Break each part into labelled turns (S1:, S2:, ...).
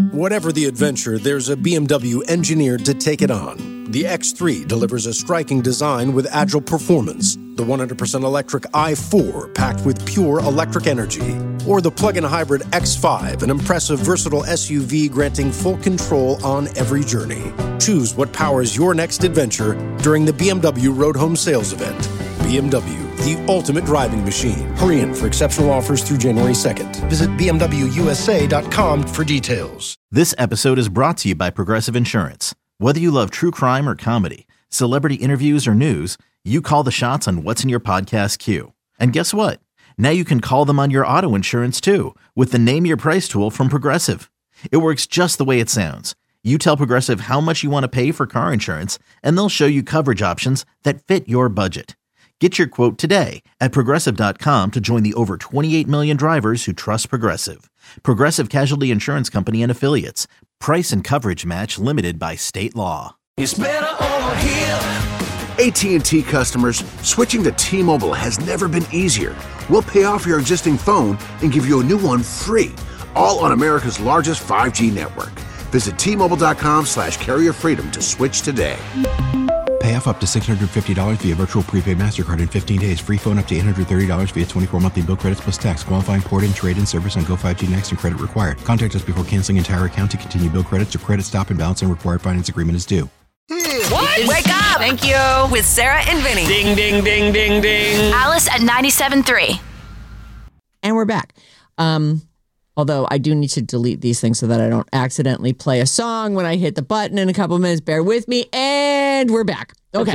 S1: Whatever the adventure, there's a BMW engineered to take it on. The X3 delivers a striking design with agile performance. The 100% electric i4 packed with pure electric energy. Or the plug-in hybrid X5, an impressive, versatile SUV granting full control on every journey. Choose what powers your next adventure during the BMW Road Home Sales Event. BMW, the ultimate driving machine. Hurry in for exceptional offers through January 2nd. Visit BMWUSA.com for details.
S2: This episode is brought to you by Progressive Insurance. Whether you love true crime or comedy, celebrity interviews or news, you call the shots on what's in your podcast queue. And guess what? Now you can call them on your auto insurance too with the Name Your Price tool from Progressive. It works just the way it sounds. You tell Progressive how much you want to pay for car insurance, and they'll show you coverage options that fit your budget. Get your quote today at Progressive.com to join the over 28 million drivers who trust Progressive. Progressive Casualty Insurance Company and Affiliates. Price and coverage match limited by state law.
S3: It's better over here.
S4: AT&T customers, switching to T-Mobile has never been easier. We'll pay off your existing phone and give you a new one free, all on America's largest 5G network. Visit T-Mobile.com/carrier freedom to switch today.
S5: Pay off up to $650 via virtual prepaid MasterCard in 15 days. Free phone up to $830 via 24 monthly bill credits plus tax. Qualifying port-in, trade-in service on Go 5G Next and credit required. Contact us before canceling entire account to continue bill credits or credit stop and balance and required finance agreement is due.
S6: What? Wake up! Thank you. With Sarah and Vinny.
S3: Ding, ding, ding, ding, ding.
S7: Alice at 97.3.
S8: And we're back. Although I do need to delete these things so that I don't accidentally play a song when I hit the button in a couple of minutes. Bear with me. And we're back. Okay.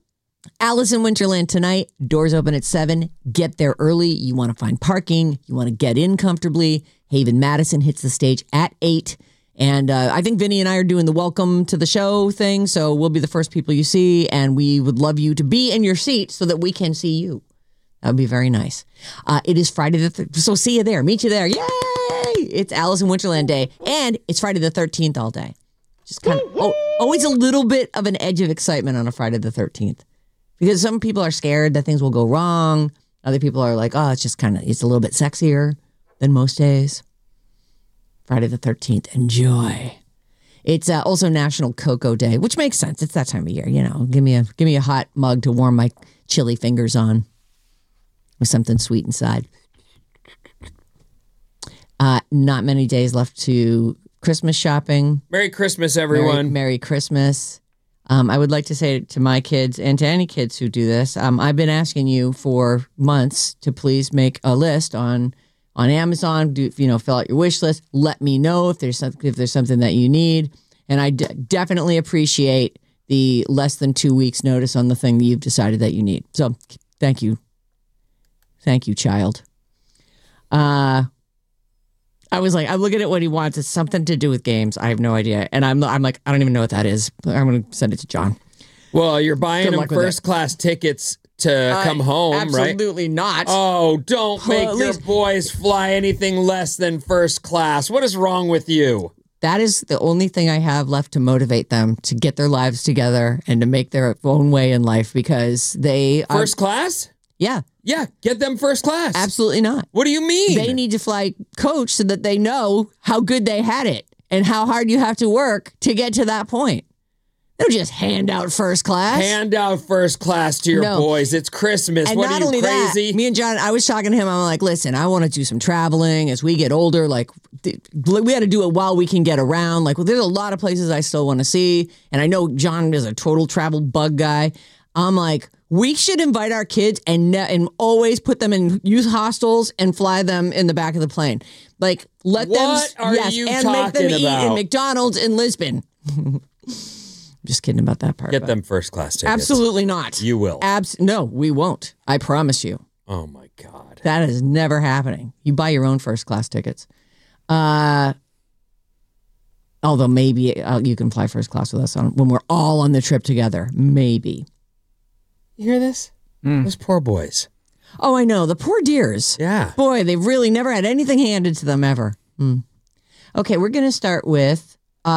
S8: Alice in Winterland tonight. Doors open at 7. Get there early. You want to find parking. You want to get in comfortably. Haven Madison hits the stage at 8. And I think Vinny and I are doing the welcome to the show thing. So we'll be the first people you see. And we would love you to be in your seat so that we can see you. That would be very nice. It is Friday the 13th. So see you there. Meet you there. Yay! It's Alice in Winterland Day. And it's Friday the 13th all day. Just kind of always a little bit of an edge of excitement on a Friday the 13th. Because some people are scared that things will go wrong. Other people are like, oh, it's just it's a little bit sexier than most days. Friday the 13th. Enjoy. It's also National Cocoa Day, which makes sense. It's that time of year. You know, give me a hot mug to warm my chilly fingers on with something sweet inside. Not many days left to Christmas shopping.
S3: Merry Christmas, everyone.
S8: Merry Christmas. I would like to say to my kids and to any kids who do this, I've been asking you for months to please make a list on Amazon. Fill out your wish list. Let me know if there's something that you need. And I definitely appreciate the less than 2 weeks notice on the thing that you've decided that you need. So thank you. Thank you, child. I was like, I'm looking at what he wants. It's something to do with games. I have no idea. And I'm like, I don't even know what that is. I'm going to send it to John.
S3: Well, you're buying him first class tickets to come home, right?
S8: Absolutely not.
S3: Oh, don't make your boys fly anything less than first class. What is wrong with you?
S8: That is the only thing I have left to motivate them to get their lives together and to make their own way in life because they...
S3: First class?
S8: Yeah.
S3: Yeah, get them first class.
S8: Absolutely not.
S3: What do you mean?
S8: They need to fly coach so that they know how good they had it and how hard you have to work to get to that point. They don't just hand out first class.
S3: Hand out first class to your boys. It's Christmas.
S8: And
S3: what
S8: not
S3: are you,
S8: only
S3: crazy?
S8: That, me and John, I was talking to him. I'm like, listen, I want to do some traveling as we get older. Like, we got to do it while we can get around. Like, there's a lot of places I still want to see. And I know John is a total travel bug guy. I'm like, we should invite our kids and always put them in youth hostels and fly them in the back of the plane. Like, let them...
S3: What are you
S8: and
S3: talking
S8: make them
S3: about?
S8: eat in McDonald's in Lisbon. Just kidding about that part.
S3: Get them first class tickets.
S8: Absolutely not.
S3: You will.
S8: No, we won't. I promise you.
S3: Oh, my God.
S8: That is never happening. You buy your own first class tickets. Although maybe you can fly first class with us when we're all on the trip together. Maybe.
S3: You hear this? Those poor boys.
S8: Oh, I know. The poor dears.
S3: Yeah.
S8: Boy, they've really never had anything handed to them ever. Okay, we're going to start with...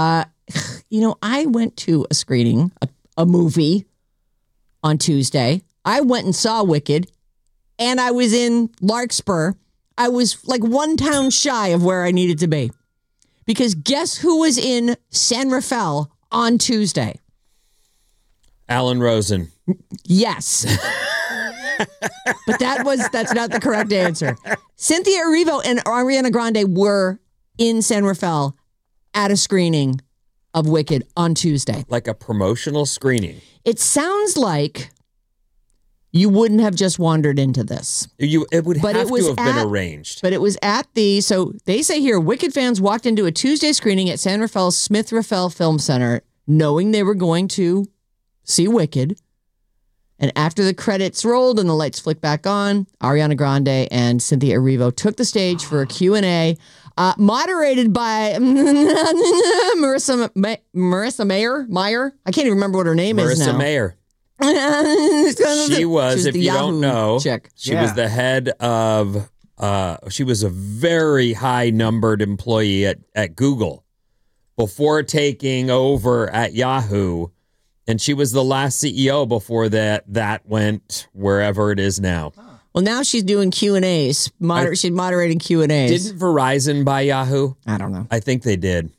S8: I went to a screening, a movie on Tuesday. I went and saw Wicked, and I was in Larkspur. I was like one town shy of where I needed to be Because guess who was in San Rafael on Tuesday?
S3: Alan Rosen.
S8: Yes. But that's not the correct answer. Cynthia Erivo and Ariana Grande were in San Rafael at a screening of Wicked on Tuesday.
S3: Like a promotional screening.
S8: It sounds like you wouldn't have just wandered into this.
S3: It would have to have been arranged.
S8: But it was so they say here, Wicked fans walked into a Tuesday screening at San Rafael's Smith Rafael Film Center, knowing they were going to see Wicked. And after the credits rolled and the lights flicked back on, Ariana Grande and Cynthia Erivo took the stage for a Q&A, moderated by Marissa Meyer. I can't even remember what her name is now.
S3: Marissa Meyer. She was, if you don't know, she was the head of, she was a very high numbered employee at Google before taking over at Yahoo. And she was the last CEO before that went wherever it is now.
S8: Well, now she's doing Q&As. She's moderating Q&As.
S3: Didn't Verizon buy Yahoo?
S8: I don't know.
S3: I think they did.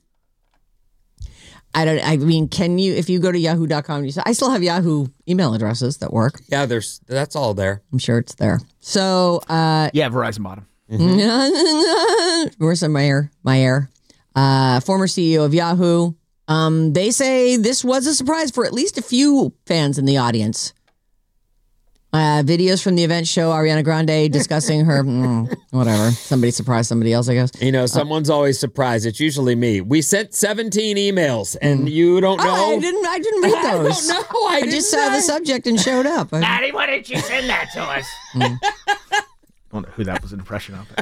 S8: I mean, can you, if you go to yahoo.com, I still have Yahoo email addresses that work.
S3: Yeah, that's all there.
S8: I'm sure it's there. So,
S7: Verizon bought them.
S8: Marissa Meyer, former CEO of Yahoo. They say this was a surprise for at least a few fans in the audience. Videos from the event show Ariana Grande discussing her, whatever. Somebody surprised somebody else, I guess.
S3: You know, someone's always surprised. It's usually me. We sent 17 emails, and you don't know.
S8: I didn't read those.
S3: I don't know.
S8: I just saw the subject and showed up.
S7: Maddie, why didn't you send that to us? I don't know who that was an impression of.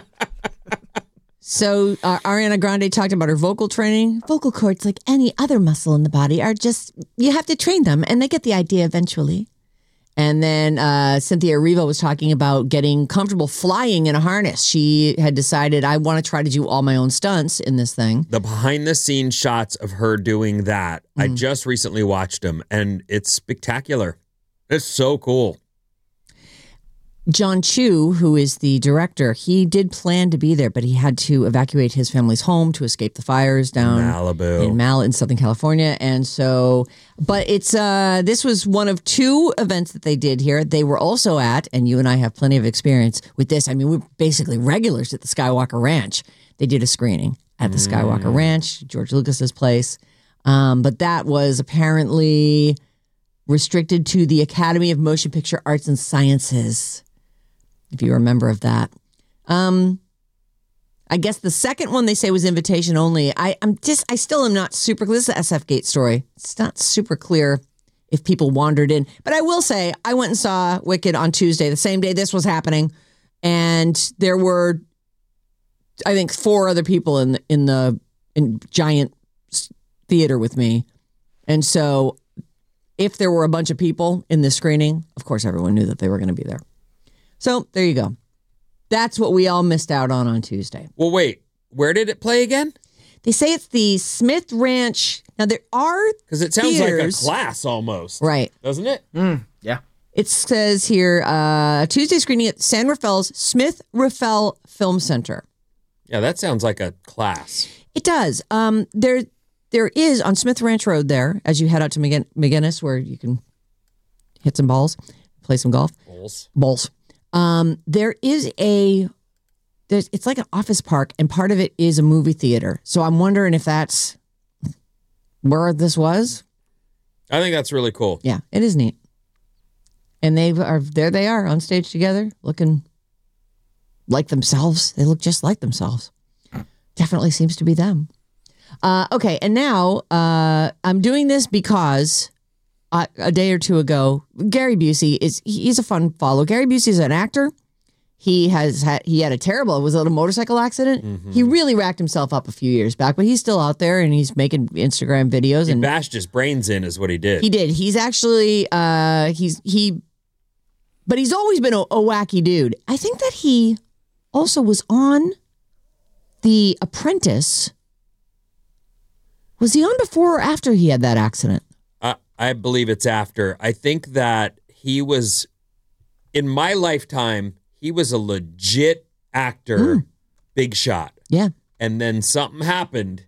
S8: So Ariana Grande talked about her vocal training. Vocal cords, like any other muscle in the body, are just, you have to train them, and they get the idea eventually. And then Cynthia Erivo was talking about getting comfortable flying in a harness. She had decided, I want to try to do all my own stunts in this thing.
S3: The behind-the-scenes shots of her doing that, I just recently watched them, and it's spectacular. It's so cool.
S8: John Chu, who is the director, he did plan to be there, but he had to evacuate his family's home to escape the fires down in Southern California. And so, but it's this was one of two events that they did here. They were also at, and you and I have plenty of experience with this. I mean, we're basically regulars at the Skywalker Ranch. They did a screening at the Skywalker Ranch, George Lucas's place. But that was apparently restricted to the Academy of Motion Picture Arts and Sciences, if you're a member of that. I guess the second one they say was invitation only. I still am not super clear. This is the SF Gate story. It's not super clear if people wandered in. But I will say, I went and saw Wicked on Tuesday, the same day this was happening. And there were, I think, 4 other people in giant theater with me. And so if there were a bunch of people in this screening, of course, everyone knew that they were going to be there. So there you go. That's what we all missed out on Tuesday.
S3: Well, wait, where did it play again?
S8: They say it's the Smith Ranch. Now there are
S3: because it sounds like a class almost,
S8: right?
S3: Doesn't it?
S7: Yeah.
S8: It says here Tuesday screening at San Rafael's Smith Rafael Film Center.
S3: Yeah, that sounds like a class.
S8: It does. There is on Smith Ranch Road there as you head out to McGinnis, where you can hit some balls, play some golf. Balls. There is it's like an office park, and part of it is a movie theater. So I'm wondering if that's where this was.
S3: I think that's really cool.
S8: Yeah, it is neat. And they are on stage together, looking like themselves. They look just like themselves. Definitely seems to be them. Okay, and now I'm doing this because a day or two ago, Gary Busey he's a fun follow. Gary Busey is an actor. He had a motorcycle accident. Mm-hmm. He really racked himself up a few years back, but he's still out there and he's making Instagram videos.
S3: He bashed his brains in is what he did.
S8: He did. He's actually but he's always been a wacky dude. I think that he also was on The Apprentice. Was he on before or after he had that accident?
S3: I believe it's after. I think that he was, in my lifetime, he was a legit actor, big shot.
S8: Yeah.
S3: And then something happened,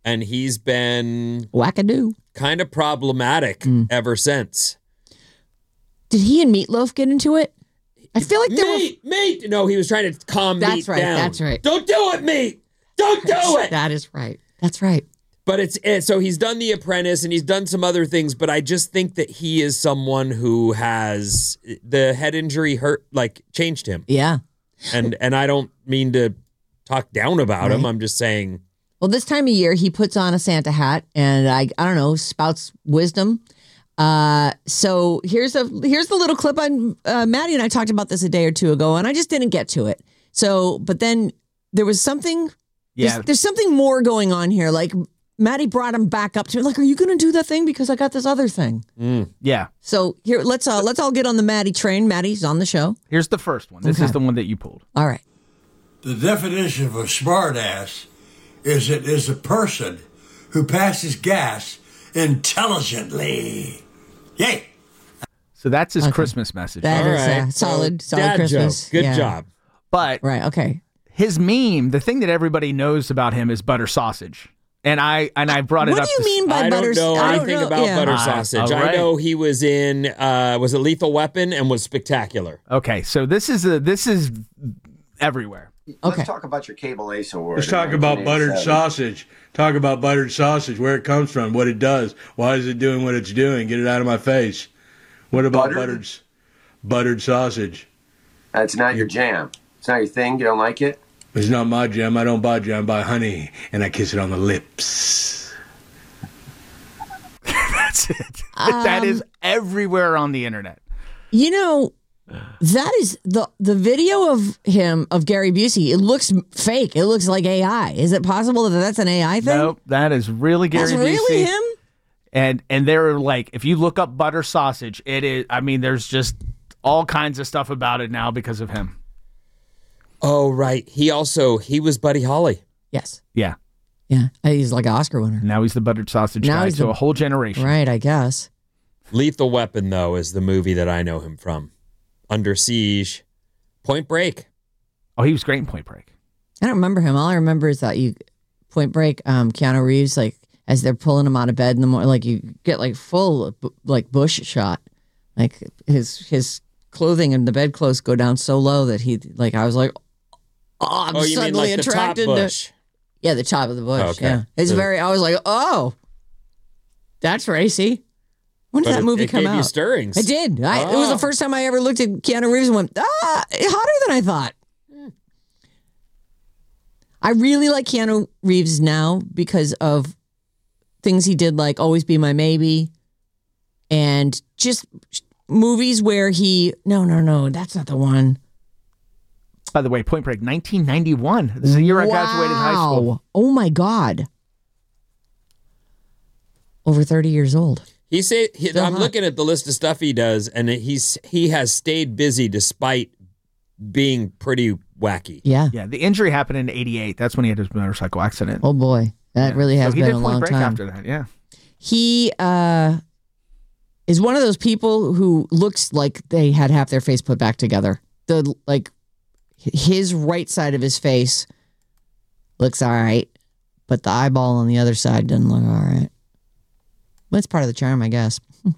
S3: and he's been
S8: wackadoo,
S3: kind of problematic ever since.
S8: Did he and Meatloaf get into it? I feel like
S3: Meat. No, he was trying to calm Meat down.
S8: That's right.
S3: Don't do it, Meat. Don't do it.
S8: That is right. That's right.
S3: But it's so he's done The Apprentice and he's done some other things, but I just think that he is someone who has the head injury changed him.
S8: Yeah.
S3: And I don't mean to talk down about him. I'm just saying.
S8: Well, this time of year he puts on a Santa hat and I don't know, spouts wisdom. So here's the little clip on Maddie and I talked about this a day or two ago and I just didn't get to it. So, but then there was something. Yeah. There's something more going on here. Like Maddie brought him back up to me. Like, are you going to do that thing? Because I got this other thing.
S9: Yeah.
S8: So here, let's all get on the Maddie train. Maddie's on the show.
S9: Here's the first one. This is the one that you pulled.
S8: All right.
S10: The definition of a smartass is a person who passes gas intelligently. Yay!
S9: So that's his Christmas message.
S8: That is solid
S3: Dad
S8: Christmas.
S3: Joke. Good job.
S9: But
S8: okay.
S9: His meme, the thing that everybody knows about him is butter sausage. And I brought it up.
S8: What do you mean by butter?
S3: I don't know anything about butter sausage. Right. I know he was in was it Lethal Weapon and was spectacular.
S9: Okay, so this is everywhere.
S11: Okay. Let's talk about your Cable Ace Award.
S10: Let's talk about buttered sausage. Talk about buttered sausage, where it comes from, what it does, why is it doing what it's doing. Get it out of my face. What about buttered sausage?
S11: That's not your jam. It's not your thing. You don't like it?
S10: It's not my jam. I don't buy jam. I buy honey, and I kiss it on the lips.
S9: That's it. That is everywhere on the internet.
S8: You know, that is the video of him, of Gary Busey. It looks fake. It looks like AI. Is it possible that that's an AI thing?
S9: Nope, that is really Gary Busey.
S8: That's really him?
S9: And they're like, if you look up butter sausage, it is, I mean, there's just all kinds of stuff about it now because of him.
S3: Oh, right. He was Buddy Holly.
S8: Yes.
S9: Yeah.
S8: Yeah. He's like an Oscar winner.
S9: Now he's the buttered sausage guy to a whole generation.
S8: Right, I guess.
S3: Lethal Weapon, though, is the movie that I know him from. Under Siege. Point Break.
S9: Oh, he was great in Point Break.
S8: I don't remember him. All I remember is that Point Break, Keanu Reeves, like, as they're pulling him out of bed in the morning, like, you get, like, full, like, bush shot. Like, his clothing and the bedclothes go down so low that I was like, I'm suddenly
S3: mean like
S8: attracted
S3: the top bush?
S8: to. Yeah, the top of the bush.
S3: Okay.
S8: Yeah, it's I was like, oh, that's racy. When did that movie come out?
S3: It gave you stirrings.
S8: It did. It was the first time I ever looked at Keanu Reeves and went, hotter than I thought. I really like Keanu Reeves now because of things he did, like Always Be My Maybe, and just movies where no, that's not the one.
S9: By the way, Point Break, 1991. This is the year I graduated high school.
S8: Oh, my God. Over 30 years old.
S3: I'm looking at the list of stuff he does, and he has stayed busy despite being pretty wacky.
S8: Yeah.
S9: Yeah, the injury happened in 88. That's when he had his motorcycle accident.
S8: Oh, boy. That really has been a long time. He did Point Break
S9: after that, yeah.
S8: He is one of those people who looks like they had half their face put back together. His right side of his face looks all right, but the eyeball on the other side doesn't look all right. That's part of the charm, I guess.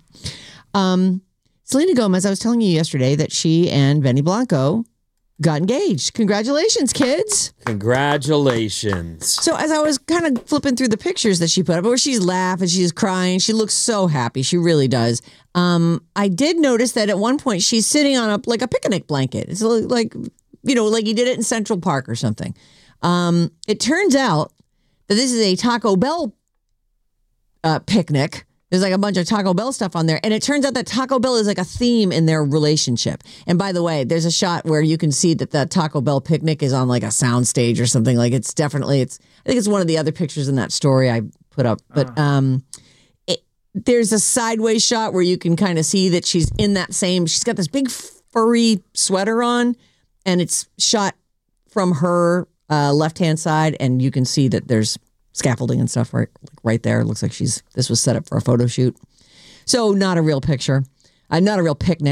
S8: Selena Gomez, I was telling you yesterday that she and Benny Blanco got engaged. Congratulations, kids.
S3: Congratulations.
S8: So as I was kind of flipping through the pictures that she put up, where she's laughing, she's crying, she looks so happy. She really does. I did notice that at one point she's sitting on a picnic blanket. It's like, like you did it in Central Park or something. It turns out that this is a Taco Bell picnic. There's like a bunch of Taco Bell stuff on there. And it turns out that Taco Bell is like a theme in their relationship. And by the way, there's a shot where you can see that the Taco Bell picnic is on like a sound stage or something. Like I think it's one of the other pictures in that story I put up. But there's a sideways shot where you can kind of see that she's in that she's got this big furry sweater on, and it's shot from her left-hand side, and you can see that there's scaffolding and stuff right there. It looks like this was set up for a photo shoot. So not a real picture, not a real picnic.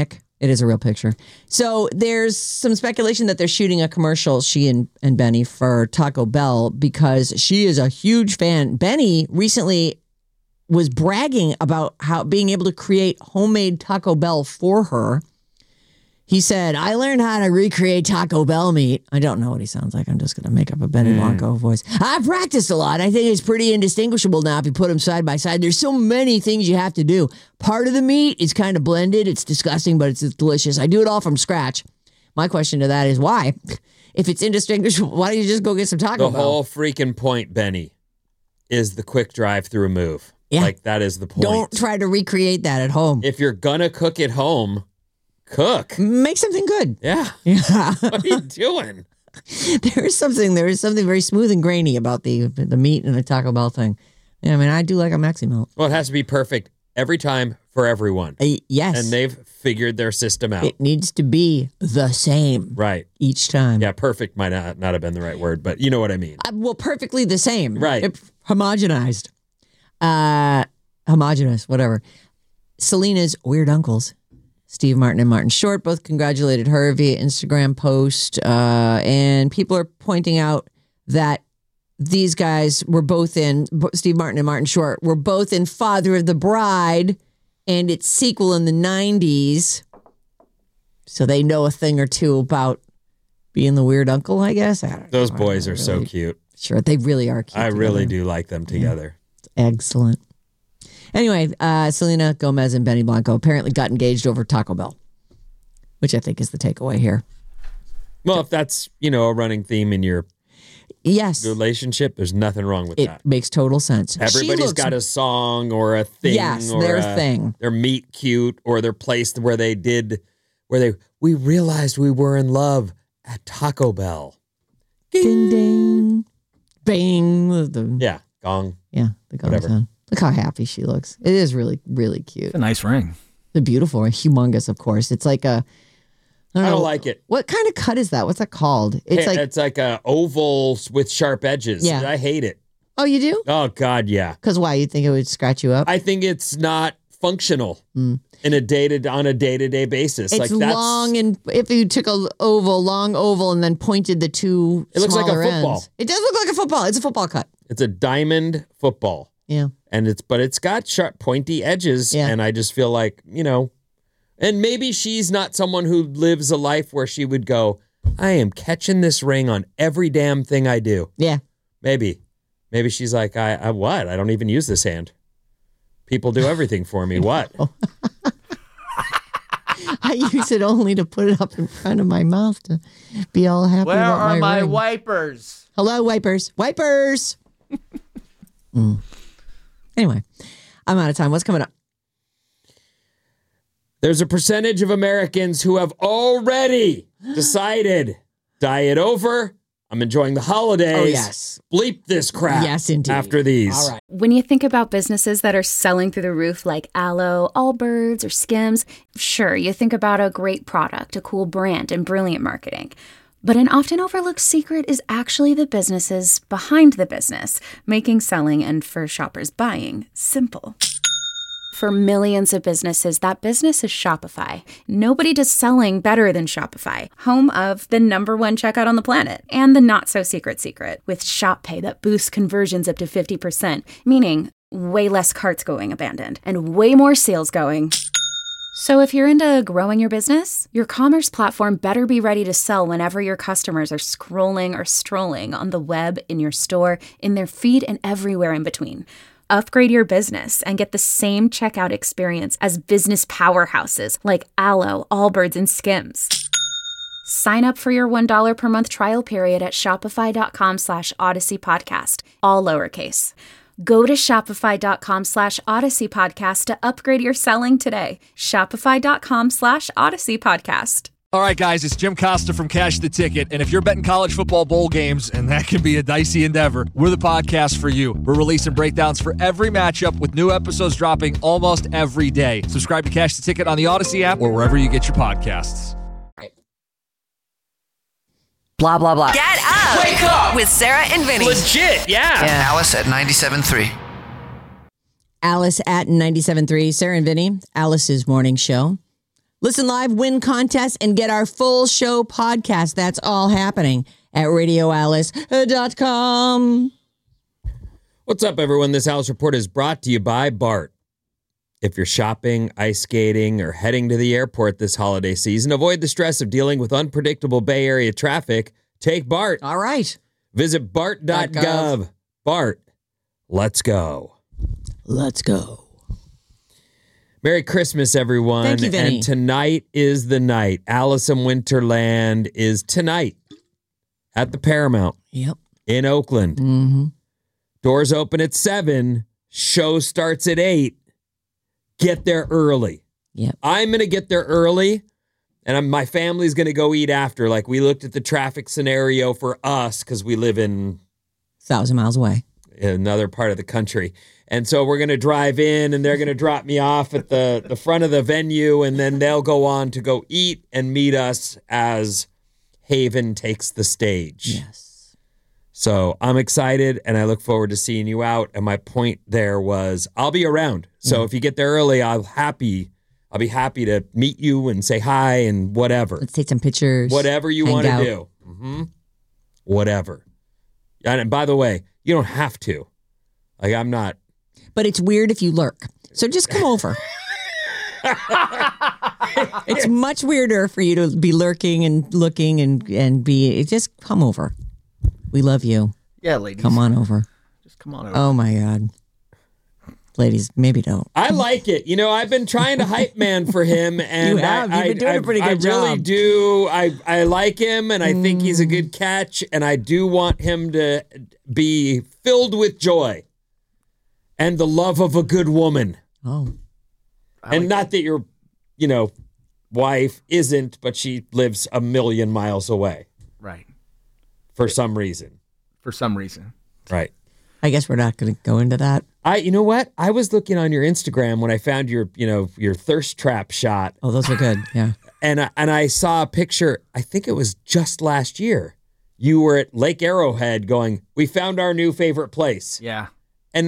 S8: It is a real picture. So there's some speculation that they're shooting a commercial, she and Benny, for Taco Bell because she is a huge fan. Benny recently was bragging about how being able to create homemade Taco Bell for her. He said, I learned how to recreate Taco Bell meat. I don't know what he sounds like. I'm just going to make up a Benny Blanco voice. I've practiced a lot. I think it's pretty indistinguishable now if you put them side by side. There's so many things you have to do. Part of the meat is kind of blended. It's disgusting, but it's delicious. I do it all from scratch. My question to that is why? If it's indistinguishable, why don't you just go get some Taco Bell?
S3: The whole freaking point, Benny, is the quick drive-through move.
S8: Yeah.
S3: Like, that is the point.
S8: Don't try to recreate that at home.
S3: If you're going to cook at home, cook.
S8: Make something good.
S3: Yeah. What are you doing?
S8: There is something very smooth and grainy about the meat and the Taco Bell thing. Yeah, I mean, I do like a Maxi Melt.
S3: Well, it has to be perfect every time for everyone.
S8: Yes.
S3: And they've figured their system out.
S8: It needs to be the same.
S3: Right.
S8: Each time.
S3: Yeah, perfect might not have been the right word, but you know what I mean.
S8: Well, perfectly the same.
S3: Right.
S8: Homogenized. Homogenous, whatever. Selena's weird uncles, Steve Martin and Martin Short, both congratulated her via Instagram post. And people are pointing out that these guys were both in, Steve Martin and Martin Short, were both in Father of the Bride and its sequel in the 90s. So they know a thing or two about being the weird uncle, I guess.
S3: Those boys are so cute.
S8: Sure, they really are cute.
S3: I really do like them together.
S8: Yeah. Excellent. Anyway, Selena Gomez and Benny Blanco apparently got engaged over Taco Bell, which I think is the takeaway here.
S3: Well, if that's, a running theme in your relationship, there's nothing wrong with that.
S8: It makes total sense.
S3: Everybody's got a song or a thing.
S8: Yes,
S3: or
S8: their thing.
S3: Their meet cute or their place where we realized we were in love at Taco Bell.
S8: Ding, ding. Bing.
S3: Yeah, gong.
S8: Yeah, the gong sound. Look how happy she looks. It is really, really cute.
S9: It's a nice ring.
S8: It's beautiful, humongous, of course. It's like I
S3: don't like it.
S8: What kind of cut is that? What's that called? It's
S3: like a oval with sharp edges.
S8: Yeah.
S3: I hate it.
S8: Oh, you do?
S3: Oh, God, yeah.
S8: Because why? You think it would scratch you up?
S3: I think it's not functional on a day-to-day basis.
S8: It's long, and if you took a long oval and then pointed the two
S3: it looks like a football.
S8: Ends, it does look like a football. It's a football cut.
S3: It's a diamond football.
S8: Yeah.
S3: And it's got sharp, pointy edges.
S8: Yeah.
S3: And I just feel like, and maybe she's not someone who lives a life where she would go, I am catching this ring on every damn thing I do.
S8: Yeah.
S3: Maybe she's like, I what? I don't even use this hand. People do everything for me. What?
S8: I use it only to put it up in front of my mouth to be all happy
S9: Where
S8: about
S9: are my
S8: ring.
S9: wipers?
S8: Hello, wipers. Wipers! Anyway, I'm out of time. What's coming up?
S3: There's a percentage of Americans who have already decided, diet over, I'm enjoying the holidays.
S8: Oh, yes.
S3: Bleep this crap.
S8: Yes, indeed.
S3: After these.
S8: All right.
S12: When you think about businesses that are selling through the roof like Aloe, Allbirds, or Skims, sure, you think about a great product, a cool brand, and brilliant marketing. But an often overlooked secret is actually the businesses behind the business, making selling and for shoppers buying simple. For millions of businesses, that business is Shopify. Nobody does selling better than Shopify, home of the #1 checkout on the planet and the not-so-secret secret with Shop Pay that boosts conversions up to 50%, meaning way less carts going abandoned and way more sales going. So if you're into growing your business, your commerce platform better be ready to sell whenever your customers are scrolling or strolling on the web, in your store, in their feed, and everywhere in between. Upgrade your business and get the same checkout experience as business powerhouses like Aloe, Allbirds, and Skims. Sign up for your $1 per month trial period at shopify.com/Odyssey Podcast, all lowercase. Go to shopify.com /Odyssey Podcast to upgrade your selling today. Shopify.com /Odyssey Podcast.
S13: All right, guys, it's Jim Costa from Cash the Ticket. And if you're betting college football bowl games, and that can be a dicey endeavor, we're the podcast for you. We're releasing breakdowns for every matchup with new episodes dropping almost every day. Subscribe to Cash the Ticket on the Odyssey app or wherever you get your podcasts.
S6: Blah, blah, blah. Get up! Wake up! With Sarah and Vinny.
S3: Legit, yeah.
S14: Alice at 97.3.
S8: Alice at 97.3. Sarah and Vinny, Alice's morning show. Listen live, win contests, and get our full show podcast. That's all happening at radioalice.com.
S3: What's up, everyone? This Alice Report is brought to you by BART. If you're shopping, ice skating, or heading to the airport this holiday season, avoid the stress of dealing with unpredictable Bay Area traffic. Take BART.
S8: All right.
S3: Visit BART.gov. BART. Let's go.
S8: Let's go.
S3: Merry Christmas, everyone.
S8: Thank you, Vinny.
S3: And tonight is the night. Alice in Winterland is tonight at the Paramount.
S8: Yep.
S3: In Oakland.
S8: Mm-hmm.
S3: Doors open at 7. Show starts at 8. Get there early.
S8: Yep.
S3: I'm going to get there early, and my family's going to go eat after. Like, we looked at the traffic scenario for us because we live in
S8: 1,000 miles away.
S3: Another part of the country. And so we're going to drive in, and they're going to drop me off at the front of the venue, and then they'll go on to go eat and meet us as Haven takes the stage.
S8: Yes.
S3: So I'm excited, and I look forward to seeing you out. And my point there was I'll be around. So if you get there early, I'll be happy to meet you and say hi and whatever.
S8: Let's take some pictures.
S3: Whatever you want to do. Mm-hmm. Whatever. And by the way, you don't have to. Like, I'm not.
S8: But it's weird if you lurk. So just come over. It's much weirder for you to be lurking and looking and be. Just come over. We love you.
S9: Yeah, ladies.
S8: Come on over.
S9: Just come on over.
S8: Oh, my God. Ladies, maybe don't.
S3: I like it. You know, I've been trying to hype man for him, and
S8: you have. You've been doing a pretty good job.
S3: I really do. I like him, and I think he's a good catch, and I do want him to be filled with joy and the love of a good woman.
S8: Oh.
S3: And not that your, wife isn't, but she lives a million miles away.
S9: Right.
S3: For some reason.
S9: Right.
S8: I guess we're not going to go into that.
S3: You know what? I was looking on your Instagram when I found your thirst trap shot.
S8: Oh, those are good. Yeah.
S3: And I saw a picture. I think it was just last year. You were at Lake Arrowhead going, we found our new favorite place.
S9: Yeah.
S3: And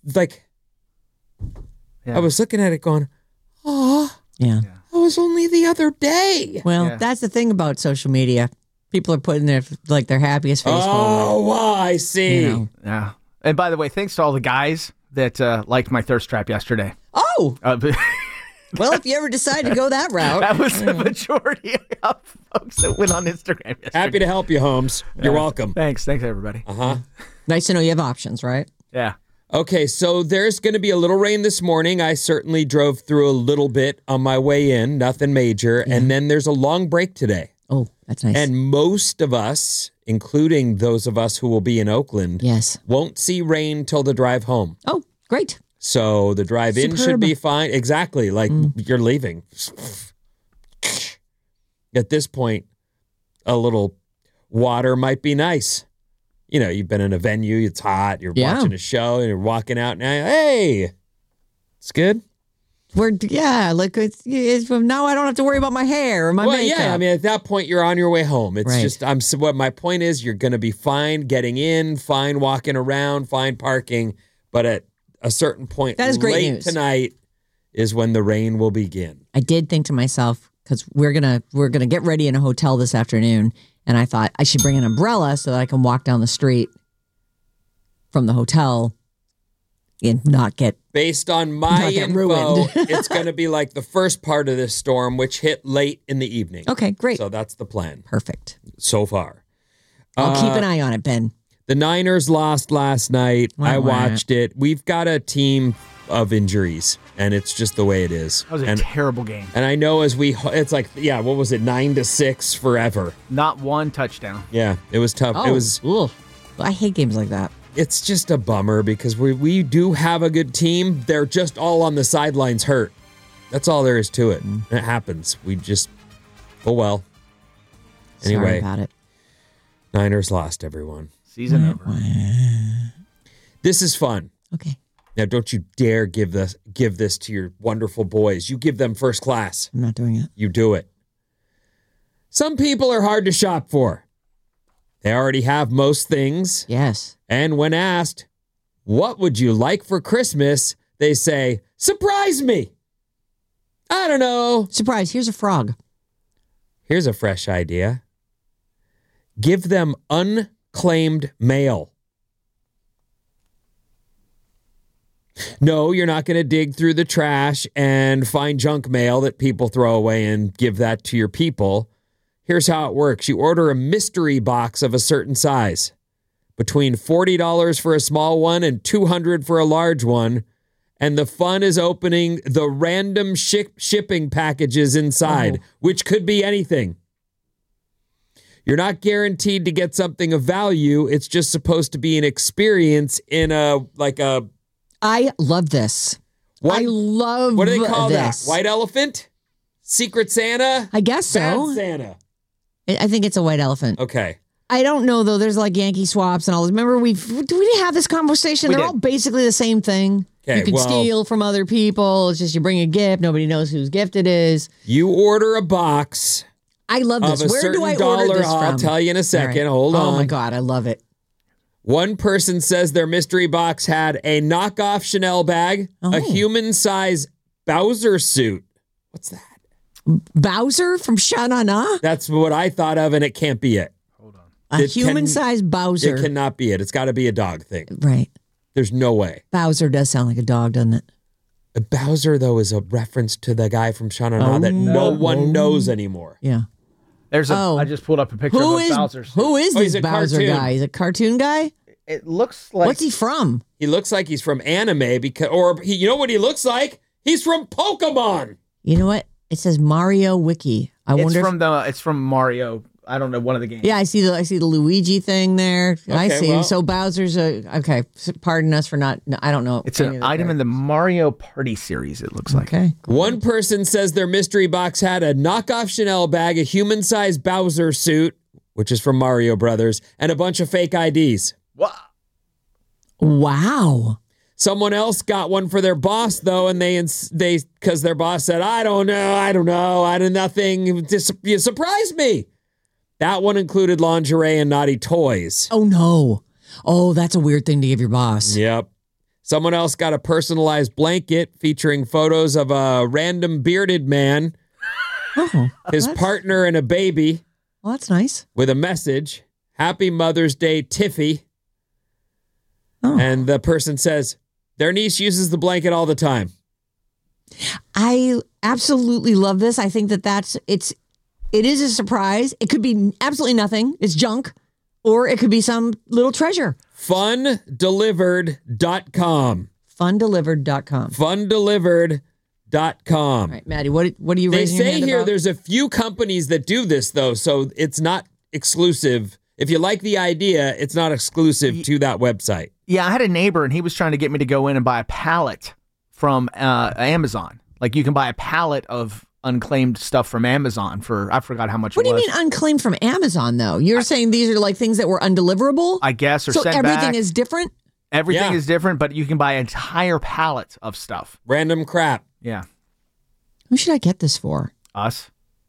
S3: I was looking at it going, oh,
S8: yeah.
S3: That was only the other day.
S8: Well, that's the thing about social media. People are putting their happiest face
S3: forward. Oh, I see.
S9: Yeah. And by the way, thanks to all the guys that liked my thirst trap yesterday.
S8: Oh. Well, if you ever decide to go that route.
S9: That was the majority of folks that went on Instagram yesterday.
S3: Happy to help you, Holmes. You're welcome.
S9: Thanks, everybody.
S3: Uh-huh.
S8: Nice to know you have options, right?
S9: Yeah.
S3: Okay, so there's going to be a little rain this morning. I certainly drove through a little bit on my way in, nothing major. Yeah. And then there's a long break today.
S8: Oh, that's nice.
S3: And most of us, including those of us who will be in Oakland, won't see rain till the drive home.
S8: Oh, great.
S3: So the drive in should be fine. Exactly. Like you're leaving. At this point, a little water might be nice. You've been in a venue, it's hot, you're watching a show, and you're walking out now. Hey, it's good.
S8: Now I don't have to worry about my hair or my makeup.
S3: Yeah, I mean, at that point, you're on your way home. It's just, what my point is, you're going to be fine getting in, fine walking around, fine parking, but at a certain point,
S8: that is great
S3: late
S8: news.
S3: Tonight is when the rain will begin.
S8: I did think to myself, because we're gonna get ready in a hotel this afternoon, and I thought I should bring an umbrella so that I can walk down the street from the hotel and not get
S3: based on my info, it's going to be like the first part of this storm, which hit late in the evening.
S8: Okay, great.
S3: So that's the plan.
S8: Perfect.
S3: So far.
S8: I'll keep an eye on it, Ben.
S3: The Niners lost last night. I watched it. We've got a team of injuries, and it's just the way it is.
S9: That was a terrible game.
S3: And I know it's like, what was it, 9-6 forever?
S9: Not one touchdown.
S3: Yeah, it was tough.
S8: Oh,
S3: it was.
S8: I hate games like that.
S3: It's just a bummer because we do have a good team. They're just all on the sidelines hurt. That's all there is to it. It happens. We just, oh well. Anyway,
S8: sorry about it.
S3: Niners lost, everyone.
S9: Season over.
S3: This is fun.
S8: Okay.
S3: Now, don't you dare give this to your wonderful boys. You give them first class.
S8: I'm not doing it.
S3: You do it. Some people are hard to shop for. They already have most things.
S8: Yes.
S3: And when asked, what would you like for Christmas? They say, surprise me. I don't know.
S8: Surprise, here's a frog.
S3: Here's a fresh idea. Give them unclaimed mail. No, you're not going to dig through the trash and find junk mail that people throw away and give that to your people. Here's how it works. You order a mystery box of a certain size, between $40 for a small one and $200 for a large one. And the fun is opening the random shipping packages inside, which could be anything. You're not guaranteed to get something of value. It's just supposed to be an experience in
S8: I love this. What do they call
S3: this? That? White elephant? Secret Santa?
S8: I guess so.
S3: Bad Santa.
S8: I think it's a white elephant.
S3: Okay.
S8: I don't know, though. There's like Yankee swaps and all this. Remember, we have this conversation? They're all basically the same thing.
S3: Okay,
S8: you can steal from other people. It's just you bring a gift. Nobody knows whose gift it is.
S3: You order a box.
S8: I love this. Where do I order this from?
S3: I'll tell you in a second.
S8: Right.
S3: Hold on.
S8: Oh, my God. I love it.
S3: One person says their mystery box had a knockoff Chanel bag, a human-size Bowser suit. What's that?
S8: Bowser from Sha-Na-Na?
S3: That's what I thought of, and it can't be it.
S8: Hold on. A human-sized Bowser.
S3: It cannot be it. It's got to be a dog thing.
S8: Right.
S3: There's no way.
S8: Bowser does sound like a dog, doesn't it?
S3: Bowser, though, is a reference to the guy from Sha-Na-Na that no one knows anymore.
S8: Yeah.
S9: I just pulled up a picture of Bowser.
S8: Who is this Bowser guy? He's a cartoon guy?
S9: It looks like...
S8: What's he from?
S3: He looks like he's from anime you know what he looks like? He's from Pokemon.
S8: You know what? It says Mario Wiki.
S9: It's from Mario. I don't know, one of the games.
S8: Yeah, I see the Luigi thing there. Okay, I see. Well, so Bowser's okay. Pardon us for not. I don't know.
S9: It's an item in the Mario Party series. It looks like.
S8: Okay.
S3: One person says their mystery box had a knockoff Chanel bag, a human-sized Bowser suit, which is from Mario Brothers, and a bunch of fake IDs.
S8: Wow.
S3: Someone else got one for their boss, though, and they because their boss said, I don't know, I did nothing. You surprised me. That one included lingerie and naughty toys.
S8: Oh, no. Oh, that's a weird thing to give your boss.
S3: Yep. Someone else got a personalized blanket featuring photos of a random bearded man, his partner, and a baby.
S8: Well, that's nice.
S3: With a message, Happy Mother's Day, Tiffy. Oh. And the person says, their niece uses the blanket all the time.
S8: I absolutely love this. I think it is a surprise. It could be absolutely nothing. It's junk. Or it could be some little treasure.
S3: Fundelivered.com.
S8: Fundelivered.com.
S3: Fundelivered.com.
S8: All right, Maddie, what are you raising your hand about? They say
S3: here there's a few companies that do this, though, so it's not exclusive. If you like the idea, it's not exclusive to that website.
S9: Yeah, I had a neighbor, and he was trying to get me to go in and buy a pallet from Amazon. Like, you can buy a pallet of unclaimed stuff from Amazon for, I forgot how much it was.
S8: What do you mean unclaimed from Amazon, though? You're saying these are like things that were undeliverable?
S9: I guess, or
S8: so
S9: sent
S8: everything
S9: back.
S8: is different?
S9: Everything is different, but you can buy an entire pallet of stuff.
S3: Random crap.
S9: Yeah.
S8: Who should I get this for?
S9: Us.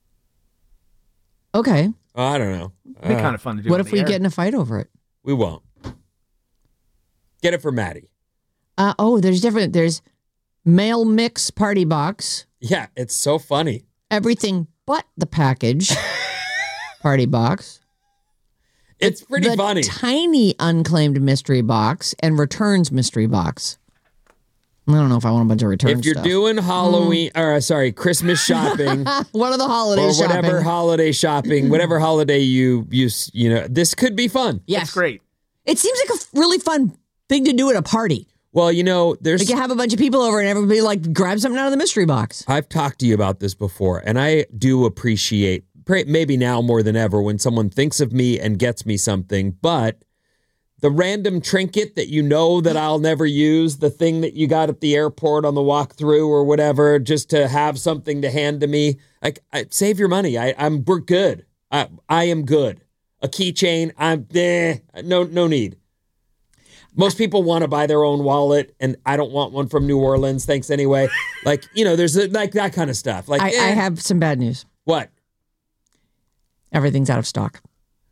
S8: Okay.
S3: I don't know.
S9: It'd be kind of fun to do.
S8: What if we get in a fight over it?
S3: We won't. Get it for Maddie.
S8: There's mail mix party box.
S3: Yeah, it's so funny.
S8: Everything but the package party box.
S3: It's pretty funny.
S8: Tiny unclaimed mystery box and returns mystery box. I don't know if I want a bunch of returns.
S3: If you're doing Halloween, Christmas shopping,
S8: one of the holidays,
S3: or whatever holiday shopping, whatever holiday you this could be fun.
S8: Yes,
S9: it's great.
S8: It seems like a really fun thing to do at a party.
S3: Well, there's
S8: like you have a bunch of people over and everybody like grab something out of the mystery box.
S3: I've talked to you about this before, and I do appreciate, maybe now more than ever, when someone thinks of me and gets me something, but the random trinket that that I'll never use, the thing that you got at the airport on the walk through or whatever, just to have something to hand to me, save your money. We're good. I am good. A keychain, no need. Most people want to buy their own wallet, and I don't want one from New Orleans. Thanks anyway. There's that kind of stuff.
S8: I have some bad news.
S3: What?
S8: Everything's out of stock.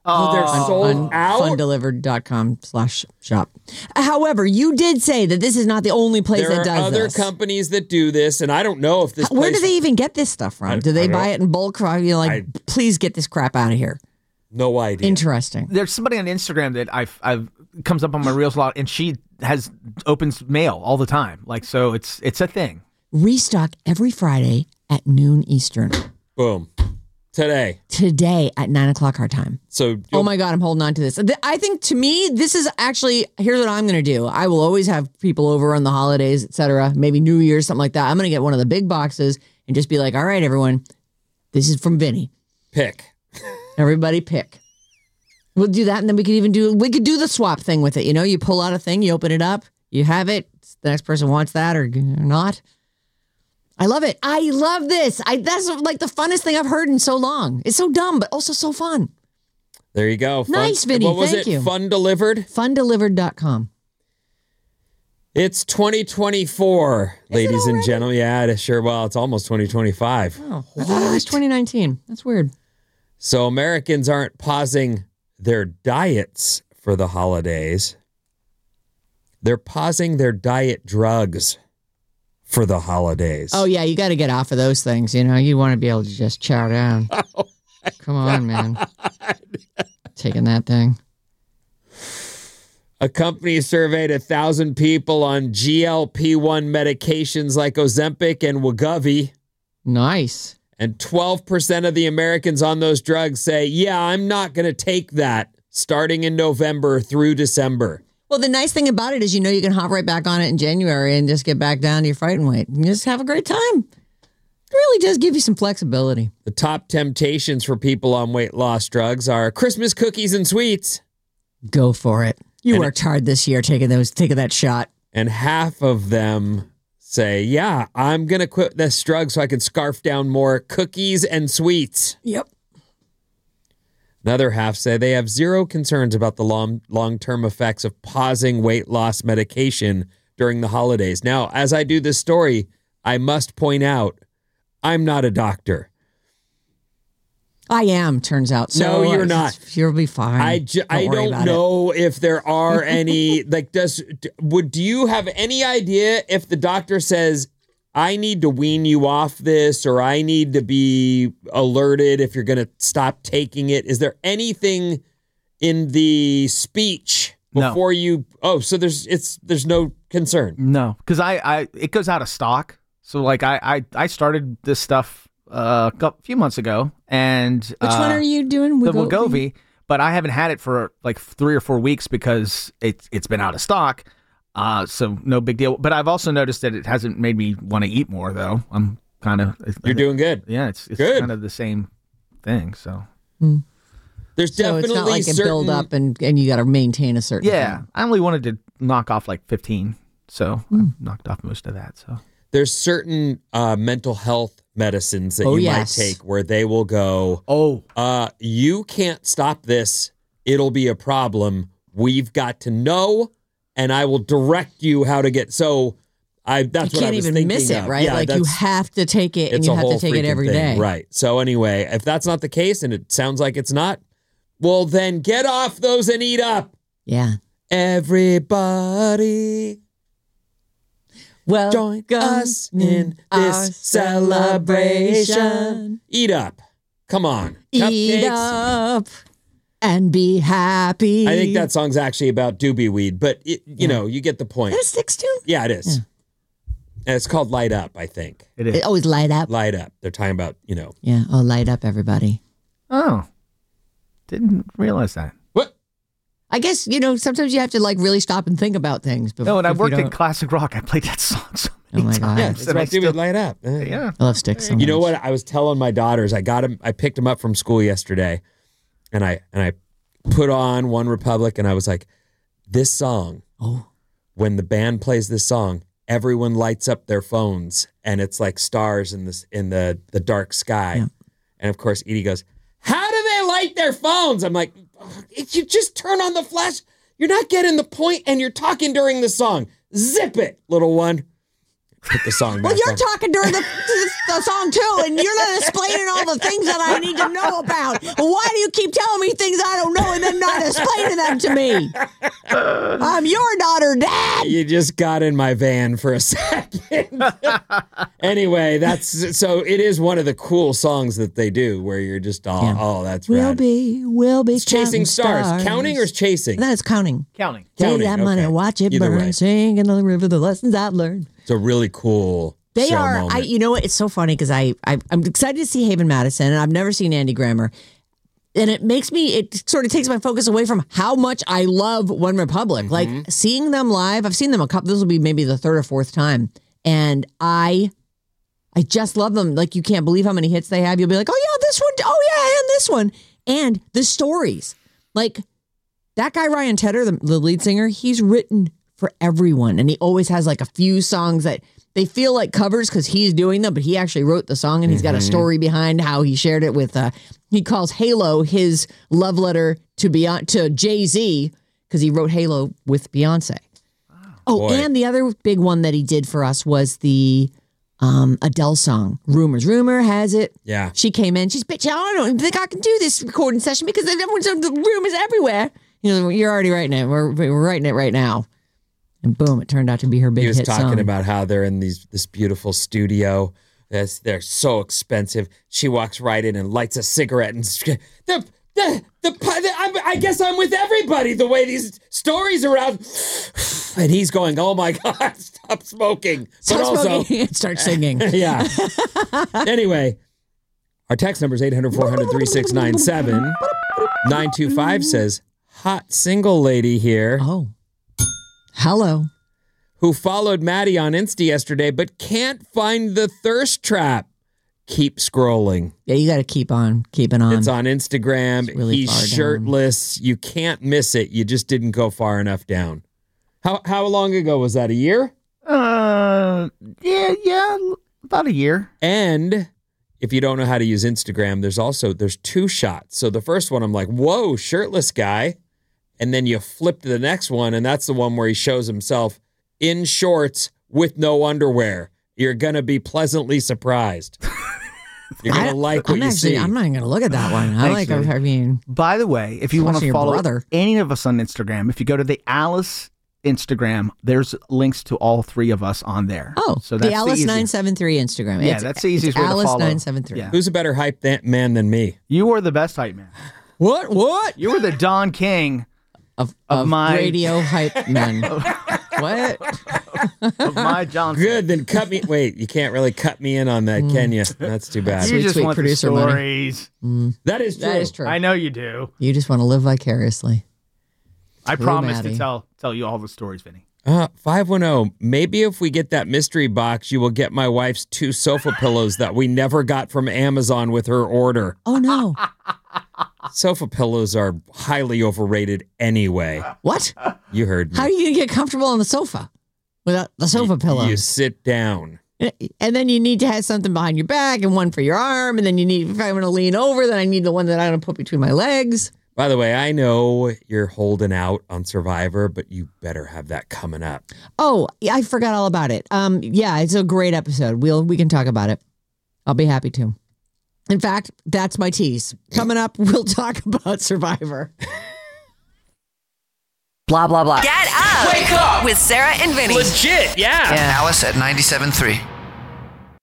S3: Oh, they're sold out?
S8: Fundelivered.com/shop. However, you did say that this is not the only place that does this.
S3: There are other companies that do this, and I don't know if this place...
S8: Where do they even get this stuff from? Do they buy it in bulk? You're like, please get this crap out of here.
S3: No idea.
S8: Interesting.
S9: There's somebody on Instagram that I've comes up on my Reels a lot, and she opens mail all the time. Like, so it's a thing.
S8: Restock every Friday at noon Eastern.
S3: Boom. Today
S8: at 9:00 our time.
S3: So,
S8: oh my God, I'm holding on to this. I think to me, this is actually, here's what I'm going to do. I will always have people over on the holidays, etc. Maybe New Year's, something like that. I'm going to get one of the big boxes and just be like, all right, everyone, this is from Vinny.
S3: Pick.
S8: Everybody pick. We'll do that. And then we could do the swap thing with it. You know, you pull out a thing, you open it up, you have it. The next person wants that or not. I love it. I love this. That's like the funnest thing I've heard in so long. It's so dumb, but also so fun.
S3: There you go.
S8: Nice, Vinny.
S3: What was
S8: Thank you.
S3: Fun Delivered?
S8: Fundelivered.com.
S3: It's 2024, ladies and gentlemen. Yeah, sure. Well, it's almost 2025.
S8: Oh, I thought it was 2019. That's weird.
S3: So Americans aren't pausing their diets for the holidays. They're pausing their diet drugs for the holidays.
S8: Oh, yeah, you got to get off of those things. You know, you want to be able to just chow down. Oh, come on, man. Taking that thing.
S3: A company surveyed 1,000 people on GLP-1 medications like Ozempic and Wegovy.
S8: Nice.
S3: And 12% of the Americans on those drugs say, yeah, I'm not going to take that starting in November through December.
S8: Well, the nice thing about it is, you know, you can hop right back on it in January and just get back down to your fighting weight and just have a great time. It really does give you some flexibility.
S3: The top temptations for people on weight loss drugs are Christmas cookies and sweets.
S8: Go for it. You worked hard this year taking that shot.
S3: And half of them say, yeah, I'm going to quit this drug so I can scarf down more cookies and sweets.
S8: Yep.
S3: Another half say they have zero concerns about the long-term effects of pausing weight loss medication during the holidays. Now, as I do this story, I must point out, I'm not a doctor.
S8: I am, turns out. So
S3: no, you're not.
S8: You'll be fine.
S3: I don't know if there are any, like, do you have any idea if the doctor says, I need to wean you off this, or I need to be alerted if you're going to stop taking it? Is there anything in the speech before you? Oh, so there's no concern.
S9: No, because it goes out of stock. So like I started this stuff a few months ago, and
S8: which one are you doing?
S9: The Wegovy, but I haven't had it for like 3 or 4 weeks because it's been out of stock. So no big deal. But I've also noticed that it hasn't made me want to eat more, though. I'm kind of...
S3: You're doing good.
S9: Yeah, it's
S3: good.
S9: Kind of the same thing, so...
S3: There's definitely
S8: it's not like a build up and you got to maintain a certain thing.
S9: I only wanted to knock off like 15, so I knocked off most of that. So
S3: there's certain mental health medicines that you might take where they will go, you can't stop this. It'll be a problem. We've got to know... and I will direct you how to get. So that's what I was thinking of. You can't even miss it,
S8: right?
S3: Yeah,
S8: like you have to take it, and you have to take it every day,
S3: right? So anyway, if that's not the case, and it sounds like it's not, well, then get off those and eat up.
S8: Yeah,
S3: everybody.
S8: Well,
S3: join us in this celebration. Eat up. Come on,
S8: eat up. And be happy.
S3: I think that song's actually about doobie weed, but you know, you get the point.
S8: It sticks too.
S3: Yeah, it is. Yeah. And it's called Light Up, I think.
S9: It is.
S8: It always light up.
S3: Light up. They're talking about, you know.
S8: Yeah. Oh, light up, everybody.
S9: Oh, didn't realize that.
S3: What?
S8: I guess, you know, sometimes you have to like really stop and think about things.
S9: No, and I worked in classic rock. I played that song so many times.
S8: God.
S3: Yeah, it's about doobie Light Up.
S9: Yeah.
S8: I love Styx so much.
S3: You know what? I was telling my daughters, I picked them up from school yesterday, and I put on One Republic, and I was like, this song, when the band plays this song, everyone lights up their phones, and it's like stars in the dark sky. Yeah. And of course, Edie goes, how do they light their phones? I'm like, you just turn on the flash. You're not getting the point, and you're talking during the song. Zip it, little one. put the song back
S8: Well, you're
S3: on.
S8: talking during the song, too, and you're not explaining all the things that I need to know about. Why do you keep telling me things I don't know and then not explaining them to me? I'm your daughter, Dad.
S3: You just got in my van for a second. Anyway, so it is one of the cool songs that they do where you're just all, oh, that's rad.
S8: We'll be
S3: It's Chasing Stars. Counting or Chasing?
S8: That's counting.
S9: Counting.
S8: Take that money, watch it
S3: Either
S8: burn,
S3: way.
S8: sing in the river, the lessons I've learned.
S3: It's a really cool
S8: They
S3: show
S8: are.
S3: moment.
S8: You know what? It's so funny because I'm excited to see Haven Madison, and I've never seen Andy Grammer, and it sort of takes my focus away from how much I love One Republic.
S3: Mm-hmm.
S8: Like seeing them live, I've seen them a couple. This will be maybe the third or fourth time, and I just love them. Like you can't believe how many hits they have. You'll be like, oh yeah, this one. Oh yeah, and this one, and the stories. Like that guy Ryan Tedder, the lead singer, he's written for everyone, and he always has like a few songs that they feel like covers because he's doing them, but he actually wrote the song, and he's got a story behind how he shared it with. He calls Halo his love letter to Jay-Z because he wrote Halo with Beyonce. Oh,
S3: Boy.
S8: and the other big one that he did for us was the Adele song, Rumors. Rumor has it.
S3: Yeah.
S8: She came in. She's, bitch, I don't think I can do this recording session because everyone's the rumors everywhere. You know, you're already writing it. We're writing it right now. And boom, it turned out to be her big hit song.
S3: He was talking about how they're in this beautiful studio. They're so expensive. She walks right in and lights a cigarette and I guess I'm with everybody the way these stories are out. And he's going, oh my God, stop smoking.
S8: Stop smoking and start singing.
S3: Yeah. Anyway, our text number is 800-400-3697. 925 says, hot single lady here.
S8: Oh. Hello.
S3: Who followed Maddie on Insta yesterday, but can't find the thirst trap. Keep scrolling.
S8: Yeah, you got to keep on keeping on.
S3: It's on Instagram.
S8: It's really
S3: He's
S8: far
S3: shirtless. You can't miss it. You just didn't go far enough down. How long ago was that? A year?
S9: Yeah, about a year.
S3: And if you don't know how to use Instagram, there's two shots. So the first one, I'm like, whoa, shirtless guy. And then you flip to the next one, and that's the one where he shows himself in shorts with no underwear. You're going to be pleasantly surprised. You're going to like what you see.
S8: I'm not even going to look at that one.
S9: By the way, if you want to follow any of us on Instagram, if you go to the Alice Instagram, there's links to all three of us on there.
S8: Oh, so that's the Alice 973 Instagram.
S9: Yeah, that's the easiest way to follow.
S8: Alice 973.
S9: Yeah.
S3: Who's a better hype man than me?
S9: You were the best hype man.
S3: What?
S9: You were the Don King
S8: of
S9: my
S8: radio hype man. What?
S9: Of my Johnson.
S3: Good, then cut me. Wait, you can't really cut me in on that, can you? That's too bad.
S9: You just want the stories.
S3: That is true.
S8: That is true.
S9: I know you do.
S8: You just want to live vicariously.
S9: I promise to tell you all the stories, Vinny.
S3: 510. Maybe if we get that mystery box, you will get my wife's 2 sofa pillows that we never got from Amazon with her order.
S8: Oh, no.
S3: Sofa pillows are highly overrated anyway.
S8: What?
S3: You heard me.
S8: How are you going to get comfortable on the sofa without the sofa pillow?
S3: You sit down.
S8: And then you need to have something behind your back and one for your arm. And then you need, if I want to lean over, then I need the one that I'm going to put between my legs.
S3: By the way, I know you're holding out on Survivor, but you better have that coming up.
S8: Oh, I forgot all about it. Yeah, it's a great episode. We can talk about it. I'll be happy to. In fact, that's my tease. Coming up, we'll talk about Survivor.
S6: Blah, blah, blah. Get up.
S14: Wake up.
S6: With Sarah and Vinny.
S14: Legit, yeah.
S15: Alice at 97.3.